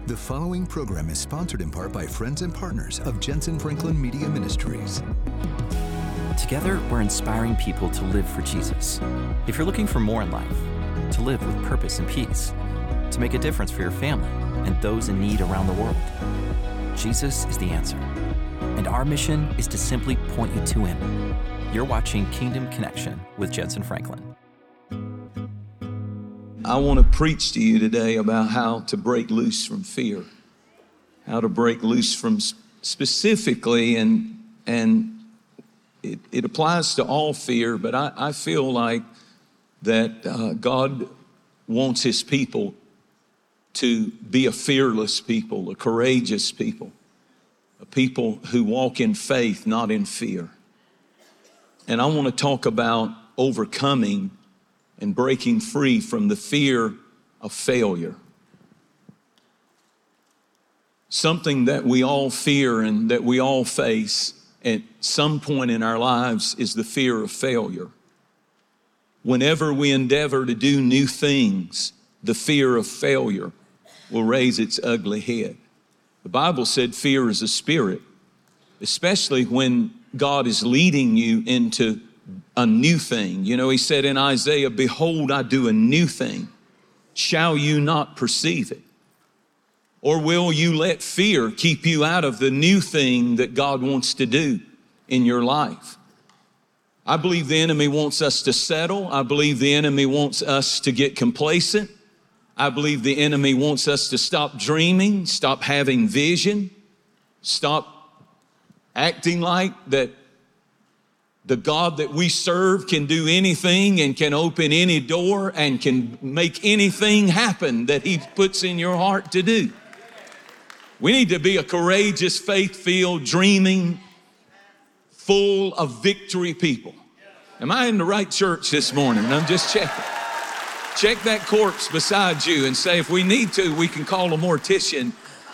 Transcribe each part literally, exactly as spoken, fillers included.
The following program is sponsored in part by friends and partners of Jensen Franklin Media Ministries. Together, we're inspiring people to live for Jesus. If you're looking for more in life, to live with purpose and peace, to make a difference for your family and those in need around the world, Jesus is the answer. And our mission is to simply point you to Him. You're watching Kingdom Connection with Jensen Franklin. I want to preach to you today about how to break loose from fear, how to break loose from specifically, and and it, it applies to all fear, but I, I feel like that uh, God wants His people to be a fearless people, a courageous people, a people who walk in faith, not in fear. And I want to talk about overcoming and breaking free from the fear of failure. Something that we all fear and that we all face at some point in our lives is the fear of failure. Whenever we endeavor to do new things, the fear of failure will raise its ugly head. The Bible said fear is a spirit, especially when God is leading you into a new thing. You know, He said in Isaiah, "Behold, I do a new thing. Shall you not perceive it?" Or will you let fear keep you out of the new thing that God wants to do in your life? I believe the enemy wants us to settle. I believe the enemy wants us to get complacent. I believe the enemy wants us to stop dreaming, stop having vision, stop acting like that the God that we serve can do anything and can open any door and can make anything happen that He puts in your heart to do. We need to be a courageous, faith-filled, dreaming, full of victory people. Am I in the right church this morning? I'm just checking. Check that corpse beside you and say, if we need to, we can call a mortician.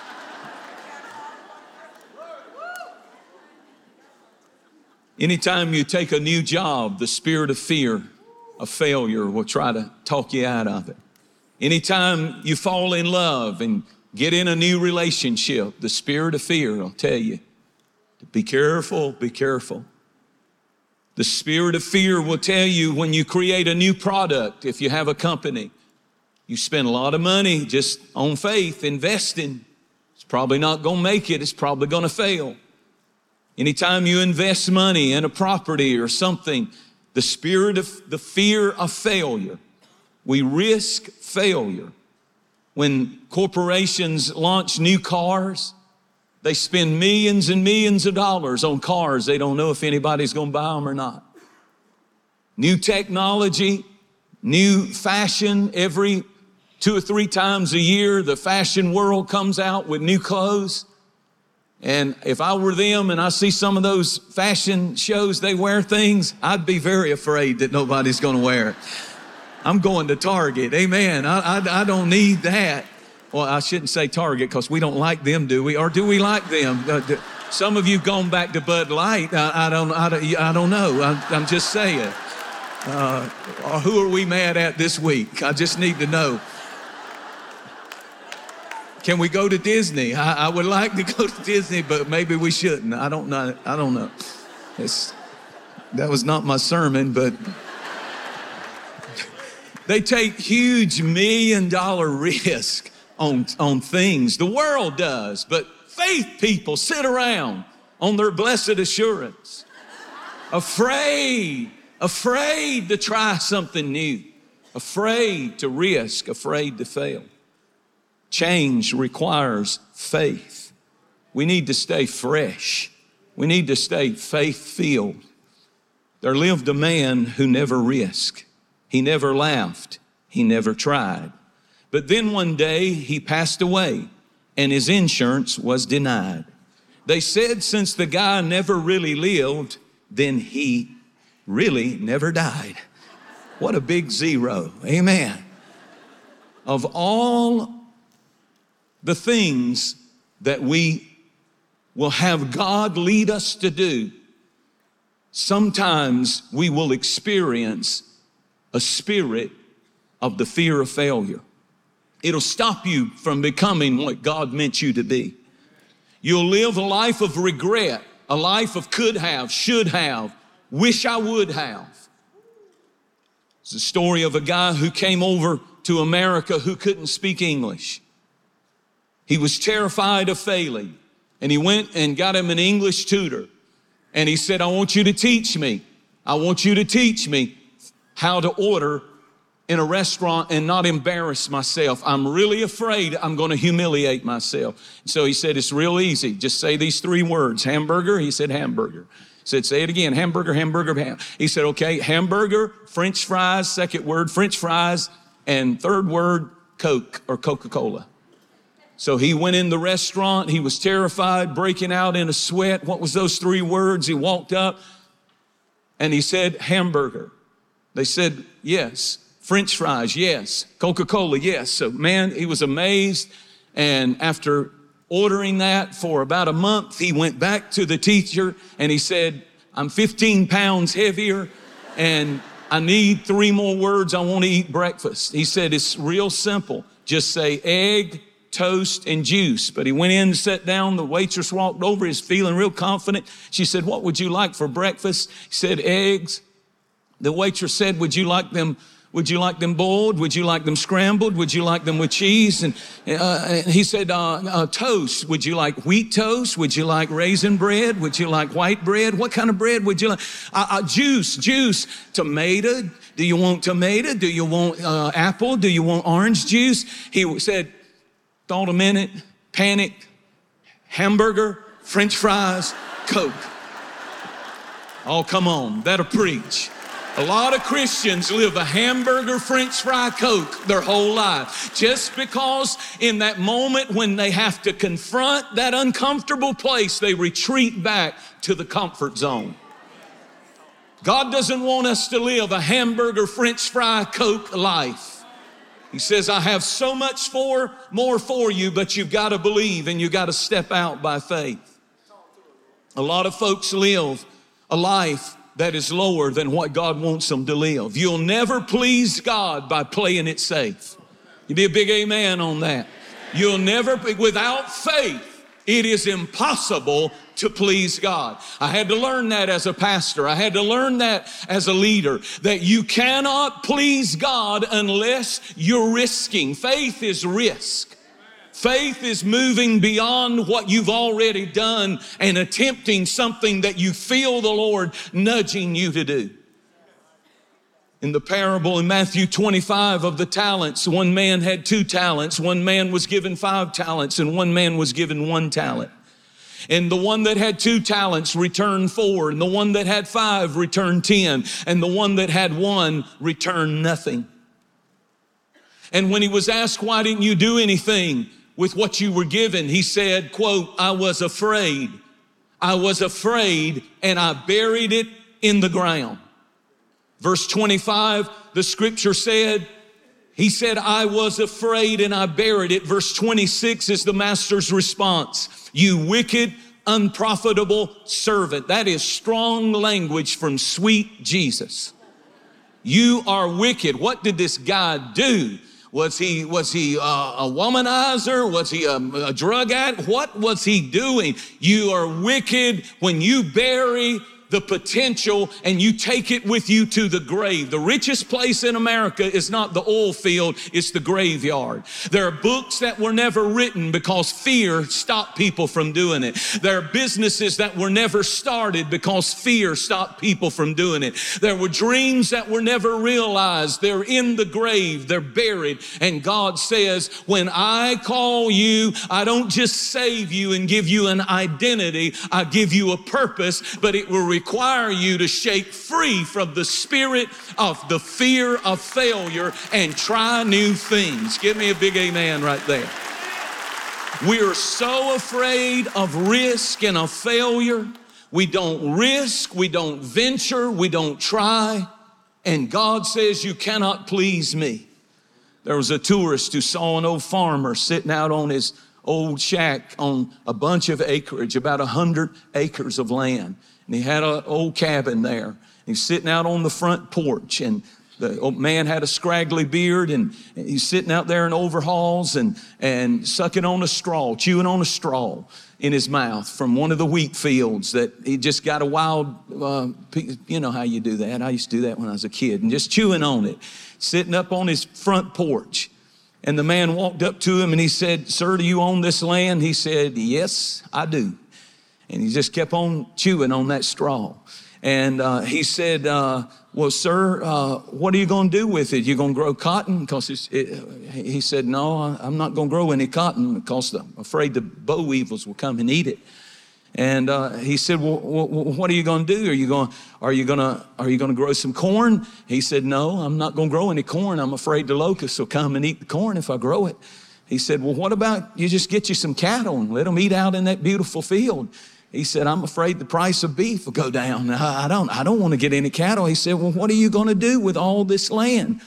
Anytime you take a new job, the spirit of fear of failure will try to talk you out of it. Anytime you fall in love and get in a new relationship, the spirit of fear will tell you, be careful, be careful. The spirit of fear will tell you when you create a new product, if you have a company, you spend a lot of money just on faith, investing. It's probably not going to make it. It's probably going to fail. Anytime you invest money in a property or something, the spirit of the fear of failure, we risk failure. When corporations launch new cars, they spend millions and millions of dollars on cars. They don't know if anybody's going to buy them or not. New technology, new fashion, every two or three times a year, the fashion world comes out with new clothes. And if I were them and I see some of those fashion shows, they wear things, I'd be very afraid that nobody's going to wear it. I'm going to Target. Amen. I, I, I don't need that. Well, I shouldn't say Target because we don't like them, do we? Or do we like them? Uh, do, some of you gone back to Bud Light. I, I don't. I don't. I don't know. I, I'm just saying. Uh, or who are we mad at this week? I just need to know. Can we go to Disney? I, I would like to go to Disney, but maybe we shouldn't. I don't know. I don't know. It's, that was not my sermon, but they take huge million dollar risk on, on things. The world does, but faith people sit around on their blessed assurance, afraid, afraid to try something new, afraid to risk, afraid to fail. Change requires faith. We need to stay fresh. We need to stay faith-filled. There lived a man who never risked. He never laughed. He never tried. But then one day he passed away and his insurance was denied. They said since the guy never really lived, then he really never died. What a big zero. Amen. Of all the things that we will have God lead us to do, sometimes we will experience a spirit of the fear of failure. It'll stop you from becoming what God meant you to be. You'll live a life of regret, a life of could have, should have, wish I would have. It's the story of a guy who came over to America who couldn't speak English. He was terrified of failing, and he went and got him an English tutor. And he said, I want you to teach me. I want you to teach me how to order in a restaurant and not embarrass myself. I'm really afraid I'm going to humiliate myself. So he said, it's real easy. Just say these three words. Hamburger. He said, hamburger. He said, say it again. Hamburger, hamburger, ham. He said, okay, hamburger, French fries, second word, French fries, and third word, Coke or Coca-Cola. So he went in the restaurant. He was terrified, breaking out in a sweat. What was those three words? He walked up and he said, hamburger. They said, yes. French fries, yes. Coca-Cola, yes. So man, he was amazed. And after ordering that for about a month, he went back to the teacher and he said, I'm fifteen pounds heavier and I need three more words. I want to eat breakfast. He said, it's real simple. Just say egg, toast, and juice. But he went in and sat down. The waitress walked over. He's feeling real confident. She said, what would you like for breakfast? He said, eggs. The waitress said, would you like them Would you like them boiled? Would you like them scrambled? Would you like them with cheese? And, uh, and he said, uh, uh, toast. Would you like wheat toast? Would you like raisin bread? Would you like white bread? What kind of bread would you like? Uh, uh, juice, juice. Tomato. Do you want tomato? Do you want uh, apple? Do you want orange juice? He said, thought a minute, panicked, hamburger, French fries, Coke. Oh, come on. That'll preach. A lot of Christians live a hamburger, French fry, Coke their whole life. Just because in that moment when they have to confront that uncomfortable place, they retreat back to the comfort zone. God doesn't want us to live a hamburger, French fry, Coke life. He says, I have so much for, more for you, but you've got to believe and you've got to step out by faith. A lot of folks live a life that is lower than what God wants them to live. You'll never please God by playing it safe. You need a big amen on that. You'll never, without faith, it is impossible to please God. I had to learn that as a pastor. I had to learn that as a leader, that you cannot please God unless you're risking. Faith is risk. Faith is moving beyond what you've already done and attempting something that you feel the Lord nudging you to do. In the parable in Matthew twenty-five of the talents, one man had two talents, one man was given five talents, and one man was given one talent. And the one that had two talents returned four, and the one that had five returned ten, and the one that had one returned nothing. And when he was asked, why didn't you do anything with what you were given? He said, quote, I was afraid. I was afraid and I buried it in the ground. Verse twenty-five, the scripture said, he said, I was afraid and I buried it. Verse twenty-six is the master's response. You wicked, unprofitable servant. That is strong language from sweet Jesus. You are wicked. What did this guy do? Was he, was he a, a womanizer? Was he a, a drug addict? What was he doing? You are wicked when you bury the potential and you take it with you to the grave. The richest place in America is not the oil field, it's the graveyard. There are books that were never written because fear stopped people from doing it. There are businesses that were never started because fear stopped people from doing it. There were dreams that were never realized. They're in the grave, they're buried. And God says, when I call you, I don't just save you and give you an identity, I give you a purpose, but it will require you to shake free from the spirit of the fear of failure and try new things. Give me a big amen right there. We are so afraid of risk and of failure. We don't risk, we don't venture, we don't try. And God says, you cannot please me. There was a tourist who saw an old farmer sitting out on his old shack on a bunch of acreage, about a hundred acres of land. And he had an old cabin there. He's sitting out on the front porch, and The old man had a scraggly beard, and he's sitting out there in overalls and, and sucking on a straw, chewing on a straw in his mouth from one of the wheat fields that he just got a wild, uh, you know how you do that. I used to do that when I was a kid, and just chewing on it, sitting up on his front porch. And the man walked up to him and he said, "Sir, do you own this land?" He said, "Yes, I do." And he just kept on chewing on that straw. And uh, he said, uh, well, sir, uh, what are you going to do with it? You going to grow cotton? Because it, he said, "No, I'm not going to grow any cotton because I'm afraid the boll weevils will come and eat it." And uh, he said, well, what are you going to do? Are you going, are you going to, are you going to grow some corn? He said, "No, I'm not going to grow any corn. I'm afraid the locusts will come and eat the corn if I grow it." He said, "Well, what about you just get you some cattle and let them eat out in that beautiful field?" He said, "I'm afraid the price of beef will go down. I don't, I don't want to get any cattle." He said, "Well, what are you going to do with all this land?"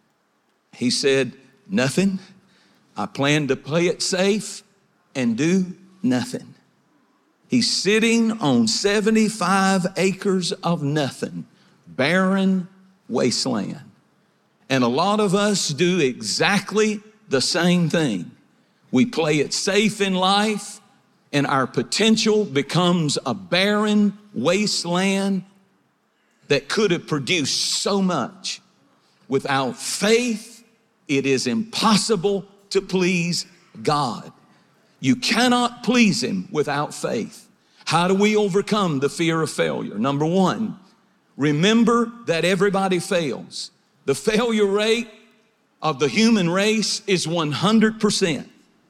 He said, "Nothing. I plan to play it safe and do nothing." He's sitting on seventy-five acres of nothing, barren wasteland. And a lot of us do exactly the same thing. We play it safe in life, and our potential becomes a barren wasteland that could have produced so much. Without faith, it is impossible to please God. You cannot please Him without faith. How do we overcome the fear of failure? Number one, remember that everybody fails. The failure rate of the human race is one hundred percent.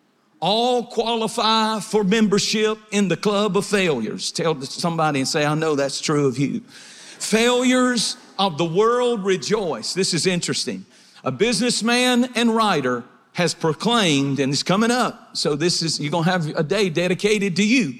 All qualify for membership in the club of failures. Tell somebody and say, "I know that's true of you." Failures of the world rejoice. This is interesting. A businessman and writer has proclaimed, and it's coming up, so this is, you're gonna have a day dedicated to you,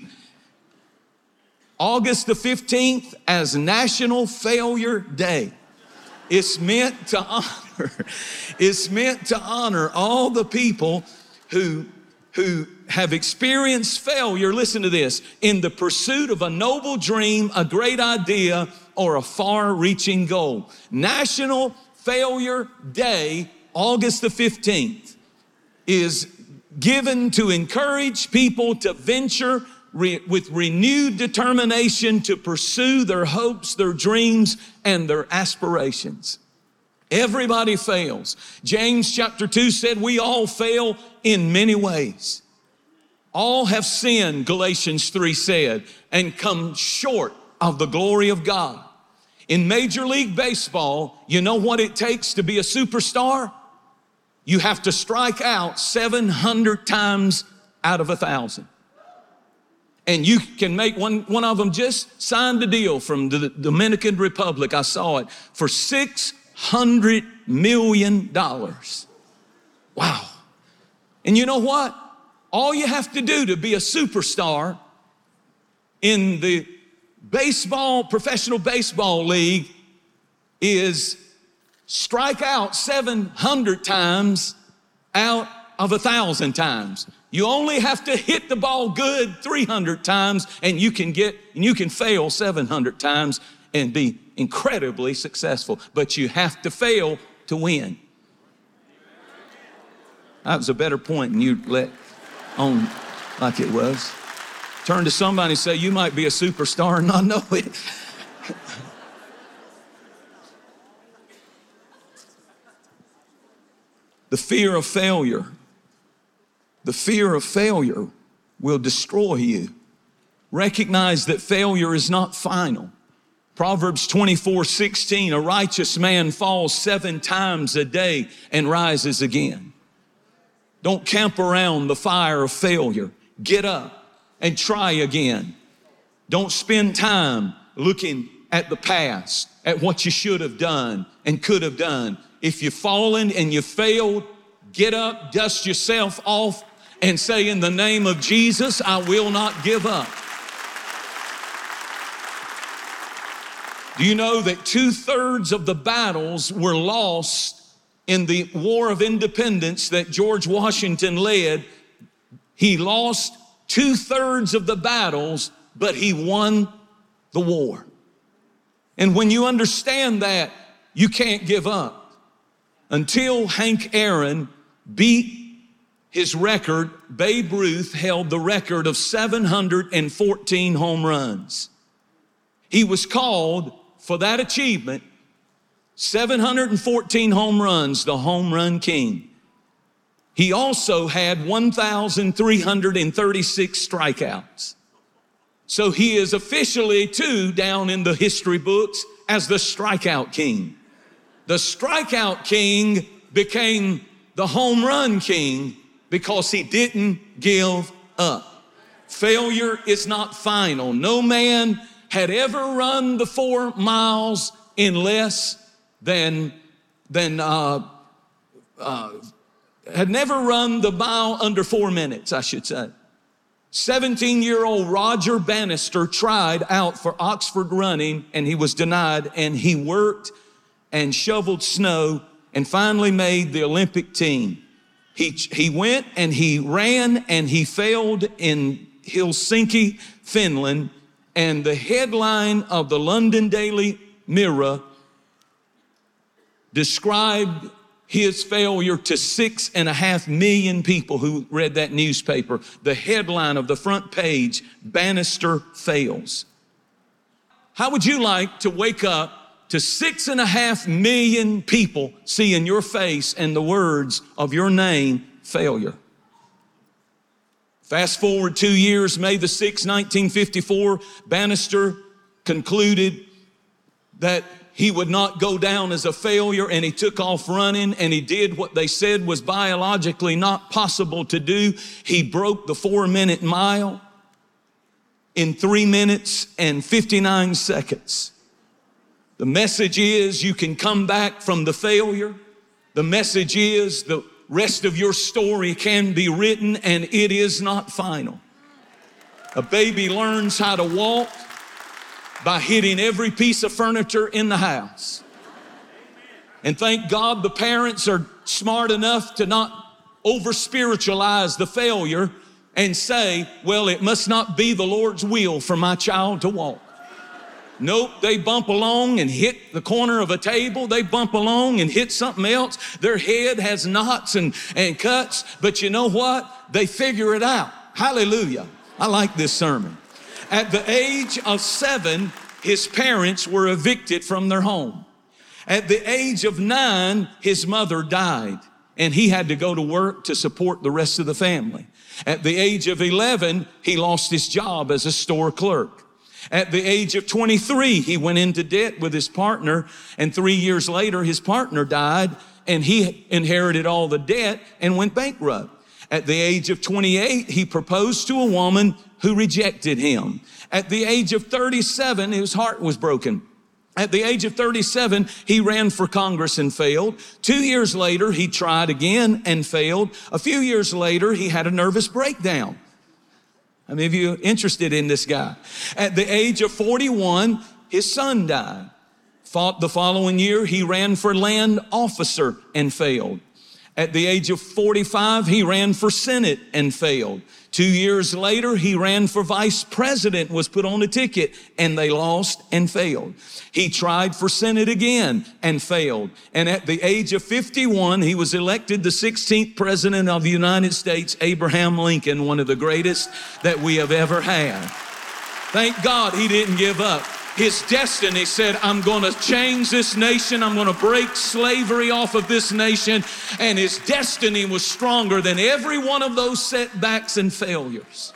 August the fifteenth as National Failure Day. It's meant to honor, it's meant to honor all the people who, who have experienced failure, listen to this, in the pursuit of a noble dream, a great idea, or a far-reaching goal. National Failure Day, August the fifteenth, is given to encourage people to venture re- with renewed determination to pursue their hopes, their dreams, and their aspirations. Everybody fails. James chapter two said we all fail in many ways. All have sinned, Galatians three said, and come short of the glory of God. In Major League Baseball, you know what it takes to be a superstar? You have to strike out seven hundred times out of a thousand. And you can make one, one of them just signed a deal from the Dominican Republic. I saw it for six hundred million dollars. Wow. And you know what? All you have to do to be a superstar in the baseball, professional baseball league is strike out seven hundred times out of a thousand times. You only have to hit the ball good three hundred times, and you can get, and you can fail seven hundred times and be incredibly successful. But you have to fail to win. That was a better point than you let on like it was. Turn to somebody and say, you might be a superstar and not know it. The fear of failure, the fear of failure will destroy you. Recognize that failure is not final. Proverbs twenty-four sixteen, a righteous man falls seven times a day and rises again. Don't camp around the fire of failure. Get up and try again. Don't spend time looking at the past, at what you should have done and could have done. If you've fallen and you failed, get up, dust yourself off, and say, in the name of Jesus, I will not give up. Do you know that two-thirds of the battles were lost in the War of Independence that George Washington led? He lost two-thirds of the battles, but he won the war. And when you understand that, you can't give up. Until Hank Aaron beat his record, Babe Ruth held the record of seven hundred fourteen home runs. He was called for that achievement, seven hundred fourteen home runs, the home run king. He also had one thousand three hundred thirty-six strikeouts. So he is officially, too, down in the history books as the strikeout king. The strikeout king became the home run king because he didn't give up. Failure is not final. No man had ever run the four miles in less than, than uh, uh, had never run the mile under four minutes, I should say. seventeen-year-old Roger Bannister tried out for Oxford running and he was denied, and he worked and shoveled snow and finally made the Olympic team. He, he went and he ran and he failed in Helsinki, Finland, and the headline of the London Daily Mirror described his failure to six and a half million people who read that newspaper. The headline of the front page, Bannister fails. How would you like to wake up to six and a half million people seeing your face and the words of your name, failure? Fast forward two years, May the sixth, nineteen fifty-four, Bannister concluded that he would not go down as a failure, and he took off running, and he did what they said was biologically not possible to do. He broke the four-minute mile in three minutes and fifty-nine seconds. The message is you can come back from the failure. The message is the rest of your story can be written, and it is not final. A baby learns how to walk by hitting every piece of furniture in the house. And thank God the parents are smart enough to not over-spiritualize the failure and say, well, it must not be the Lord's will for my child to walk. Nope, they bump along and hit the corner of a table. They bump along and hit something else. Their head has knots and, and cuts, but you know what? They figure it out. Hallelujah. I like this sermon. At the age of seven, his parents were evicted from their home. At the age of nine, his mother died, and he had to go to work to support the rest of the family. At the age of eleven, he lost his job as a store clerk. At the age of twenty-three, he went into debt with his partner, and three years later, his partner died, and he inherited all the debt and went bankrupt. At the age of twenty-eight, he proposed to a woman who rejected him. At the age of thirty-seven, his heart was broken. At the age of thirty-seven, he ran for Congress and failed. Two years later, he tried again and failed. A few years later, he had a nervous breakdown. How many of you are interested in this guy? At the age of forty-one, his son died. Fought the following year, he ran for land officer and failed. At the age of forty-five, he ran for Senate and failed. Two years later, he ran for vice president, was put on a ticket, and they lost and failed. He tried for Senate again and failed. And at the age of fifty-one, he was elected the sixteenth president of the United States, Abraham Lincoln, one of the greatest that we have ever had. Thank God he didn't give up. His destiny said, I'm going to change this nation. I'm going to break slavery off of this nation. And his destiny was stronger than every one of those setbacks and failures.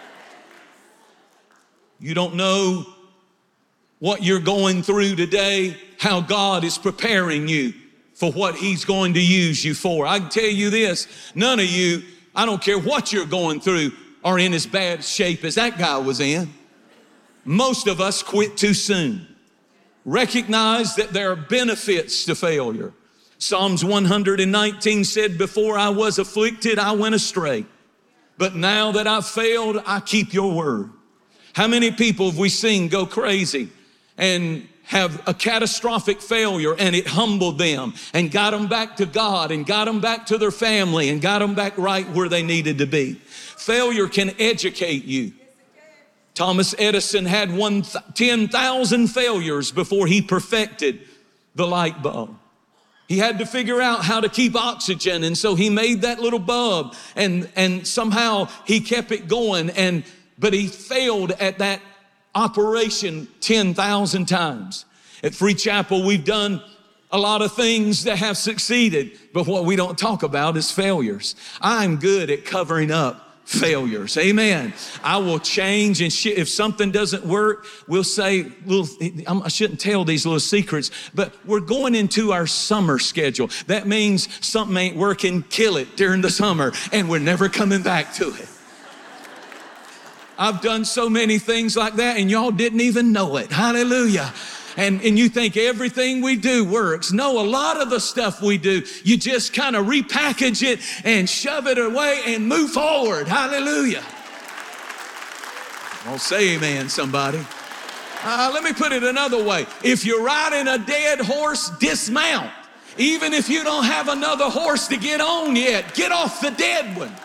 You don't know what you're going through today, how God is preparing you for what he's going to use you for. I can tell you this, none of you, I don't care what you're going through, are in as bad shape as that guy was in. Most of us quit too soon. Recognize that there are benefits to failure. Psalms one nineteen said, before I was afflicted, I went astray. But now that I've failed, I keep your word. How many people have we seen go crazy and have a catastrophic failure, and it humbled them and got them back to God and got them back to their family and got them back right where they needed to be? Failure can educate you. Thomas Edison had one ten thousand failures before he perfected the light bulb. He had to figure out how to keep oxygen, and so he made that little bulb, and, and somehow he kept it going, and but he failed at that operation ten thousand times. At Free Chapel, we've done a lot of things that have succeeded, but what we don't talk about is failures. I'm good at covering up failures. Amen. I will change, and sh- if something doesn't work, we'll say, little, I shouldn't tell these little secrets, but we're going into our summer schedule. That means something ain't working, kill it during the summer, and we're never coming back to it. I've done so many things like that, and y'all didn't even know it. Hallelujah. And, and you think everything we do works. No, a lot of the stuff we do, you just kind of repackage it and shove it away and move forward. Hallelujah. Well, say amen, somebody. Uh, let me put it another way. If you're riding a dead horse, dismount. Even if you don't have another horse to get on yet, get off the dead one.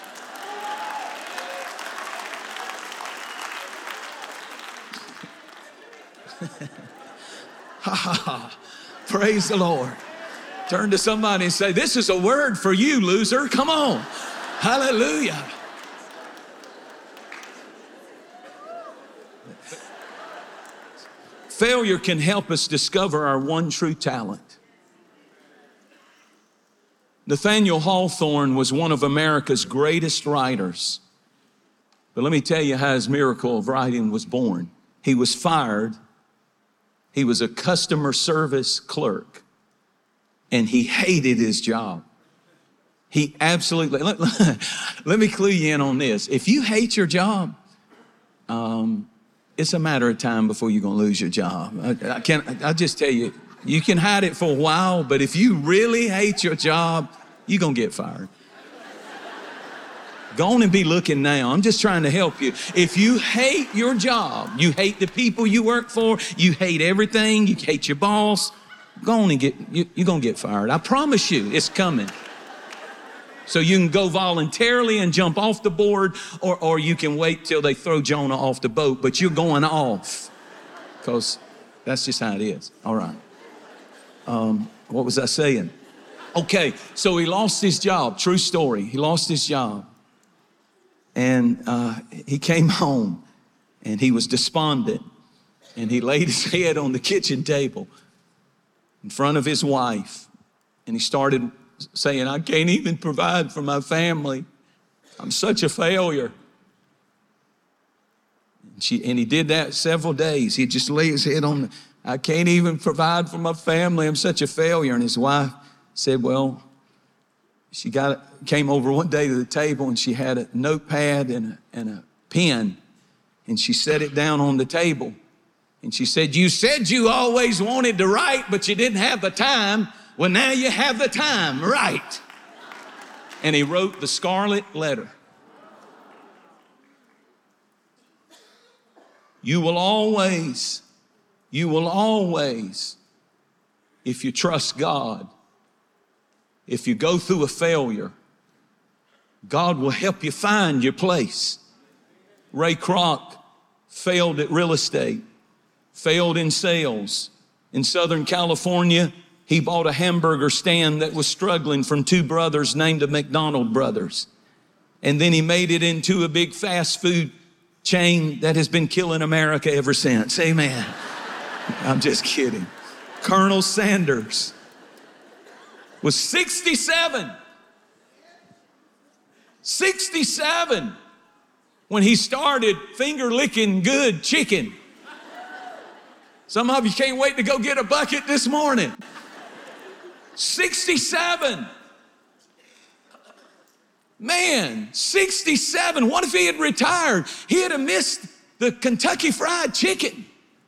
Ha ha ha. Praise the Lord. Turn to somebody and say, this is a word for you, loser. Come on. Hallelujah. Failure can help us discover our one true talent. Nathaniel Hawthorne was one of America's greatest writers. But let me tell you how his miracle of writing was born. He was fired. He was a customer service clerk, and he hated his job. He absolutely, let, let me clue you in on this. If you hate your job, um, it's a matter of time before you're going to lose your job. I, I can't, I just tell you, you can hide it for a while, but if you really hate your job, you're going to get fired. Go on and be looking now. I'm just trying to help you. If you hate your job, you hate the people you work for, you hate everything, you hate your boss, go on and get, you, you're going to get fired. I promise you, it's coming. So you can go voluntarily and jump off the board, or, or you can wait till they throw Jonah off the boat, but you're going off because that's just how it is. All right. Um, what was I saying? Okay, so he lost his job. True story. He lost his job. And uh, he came home, and he was despondent, and he laid his head on the kitchen table in front of his wife, and he started saying, I can't even provide for my family. I'm such a failure. And, she, and he did that several days. He'd just lay his head on, the, I can't even provide for my family. I'm such a failure. And his wife said, well, she got came over one day to the table, and she had a notepad and a, and a pen, and she set it down on the table. And she said, you said you always wanted to write, but you didn't have the time. Well, now you have the time. Write. And he wrote the Scarlet Letter. You will always, you will always, if you trust God, if you go through a failure, God will help you find your place. Ray Kroc failed at real estate, failed in sales. In Southern California, he bought a hamburger stand that was struggling from two brothers named the McDonald Brothers. And then he made it into a big fast food chain that has been killing America ever since. Amen. I'm just kidding. Colonel Sanders was sixty-seven. sixty-seven when he started finger licking good chicken. Some of you can't wait to go get a bucket this morning. sixty-seven. Man, sixty-seven. What if he had retired? He'd have missed the Kentucky Fried Chicken.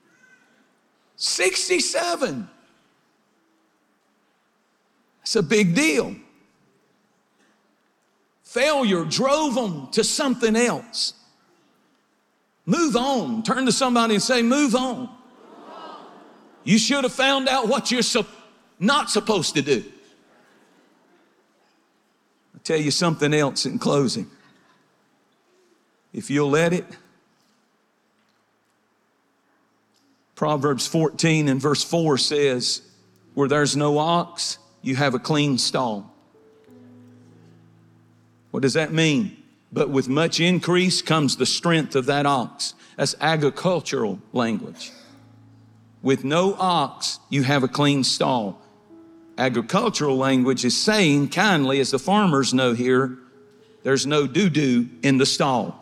sixty-seven. It's a big deal. Failure drove them to something else. Move on. Turn to somebody and say, move on. Move on. You should have found out what you're so, not supposed to do. I'll tell you something else in closing. If you'll let it, Proverbs fourteen and verse four says, where there's no ox, you have a clean stall. What does that mean? But with much increase comes the strength of that ox. That's agricultural language. With no ox, you have a clean stall. Agricultural language is saying kindly, as the farmers know here, there's no doo-doo in the stall.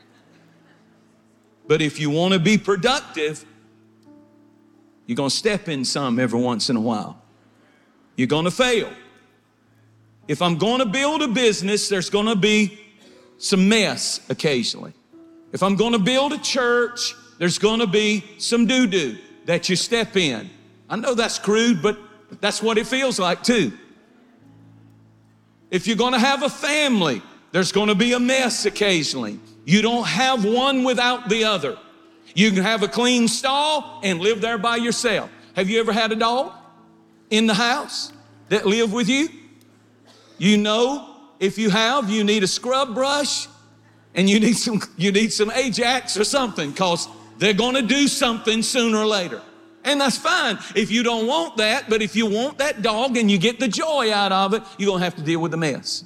But if you want to be productive, you're going to step in some every once in a while. You're going to fail. If I'm going to build a business, there's going to be some mess occasionally. If I'm going to build a church, there's going to be some doo-doo that you step in. I know that's crude, but that's what it feels like too. If you're going to have a family, there's going to be a mess occasionally. You don't have one without the other. You can have a clean stall and live there by yourself. Have you ever had a dog in the house that lived with you? You know, if you have, you need a scrub brush and you need some, you need some Ajax or something, because they're going to do something sooner or later. And that's fine if you don't want that, but if you want that dog and you get the joy out of it, you're going to have to deal with the mess.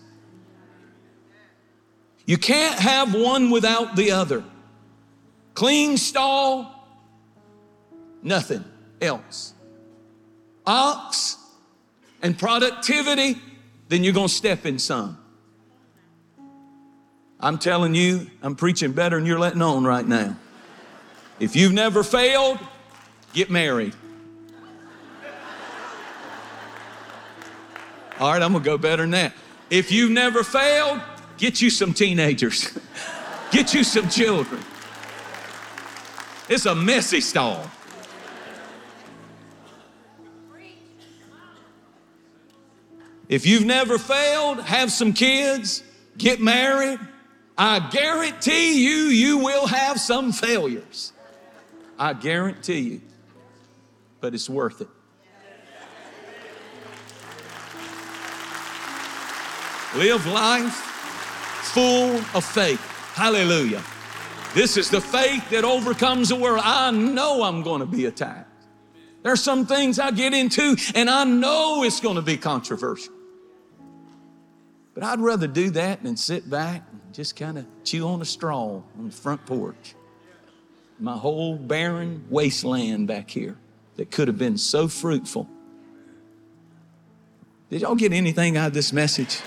You can't have one without the other. Clean stall, nothing else. Ox and productivity, then you're going to step in some. I'm telling you, I'm preaching better than you're letting on right now. If you've never failed, get married. All right, I'm going to go better than that. If you've never failed, get you some teenagers. Get you some children. It's a messy stall. If you've never failed, have some kids, get married. I guarantee you, you will have some failures. I guarantee you. But it's worth it. Live life full of faith. Hallelujah. This is the faith that overcomes the world. I know I'm going to be attacked. There's some things I get into and I know it's going to be controversial. But I'd rather do that than sit back and just kind of chew on a straw on the front porch. My whole barren wasteland back here that could have been so fruitful. Did y'all get anything out of this message?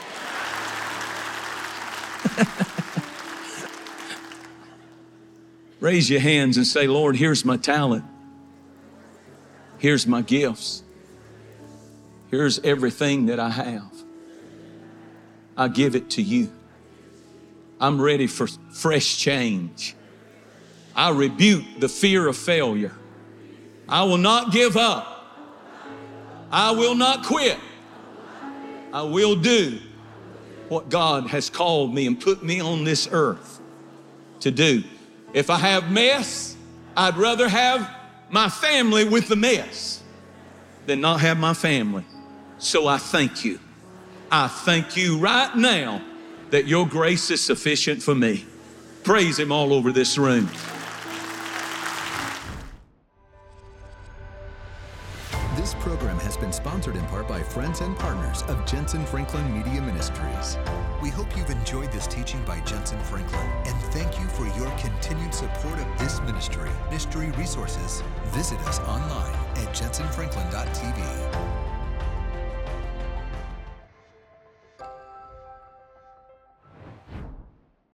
Raise your hands and say, Lord, here's my talent. Here's my gifts. Here's everything that I have. I give it to you. I'm ready for fresh change. I rebuke the fear of failure. I will not give up. I will not quit. I will do what God has called me and put me on this earth to do. If I have mess, I'd rather have my family with the mess than not have my family. So I thank you. I thank you right now that your grace is sufficient for me. Praise him all over this room. This program has been sponsored in part by friends and partners of Jensen Franklin Media Ministries. We hope you've enjoyed this teaching by Jensen Franklin, and thank you for your continued support of this ministry. Ministry resources, visit us online at jensen franklin dot t v.